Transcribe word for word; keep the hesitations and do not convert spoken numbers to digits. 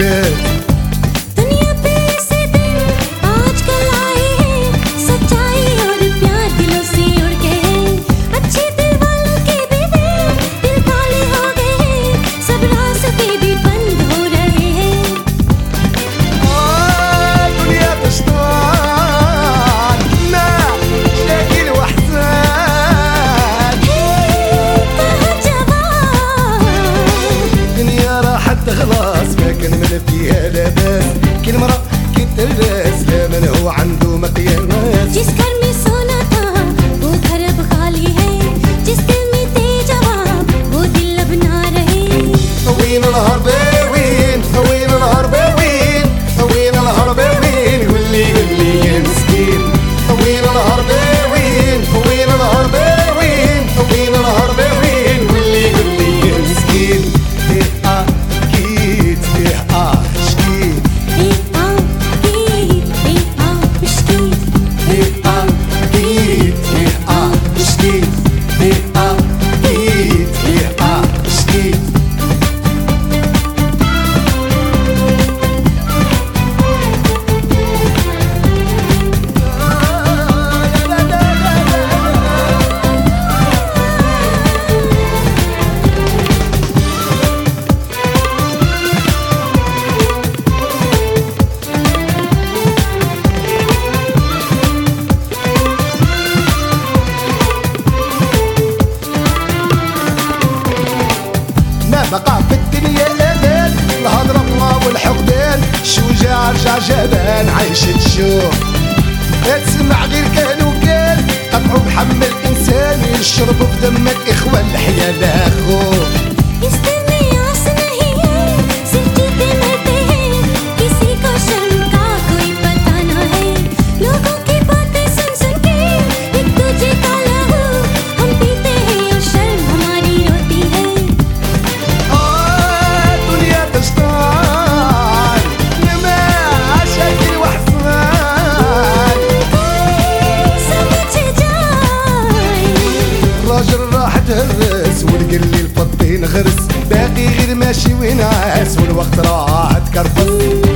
الحياة. दुनिया पे ऐसे दिन आजकल आए हैं, सच्चाई और प्यार दिलों से उड़ गए हैं। अच्छे दिल वालों के भी दिल दिल काले हो गए हैं, सब रास्ते भी बंद हो रहे हैं। آه دنيا تشطان مع شاكل وحزان. कहाँ जवाब الدنيا راحت خلاص ما كان من فيها لاباس. كل مرة كي تلبس لا من هو عنده مقياس. जिस घर में सोना था वो घर अब खाली है, जिस दिल में थे जवाब वो दिल अब ना रहे। وين الهرباوين وين الهرباوين وين الهرباوين واللي واللي يا مسكين. وين الهرباوين وين الهرباوين وين الهرباوين واللي واللي يا مسكين. ايه اه اكيد ايه اه شكيت. إيه آه أكيد إيه آه مشكيت. ايه اه اكيد ايه اه شكيت. ايه اه اكيد ايه اه شكيت. ما بقى في الدنيا امان، الهضرة الله والحقدان. شجاع رجع جبان عايش تشوف، تسمع غير كان وكان. قطعوا بحم الانسان يشربوا في دم الاخوان، الحياة لها خوف. इस दिल में आस नहीं है, सिर्फ जीते मरते हैं, किसी को शर्म का कोई पता ना है। लोगों की बातें सुन सुन के एक दूजे का लहू हम पीते हैं और शर्म हमारी रोती है। آه دنيا تشطان لما شاكل وحزان. समझ जाए الراجل راح تهرس والقليل الفضي نغرس، باقي غير ماشي وينعس والوقت راح تكرفس.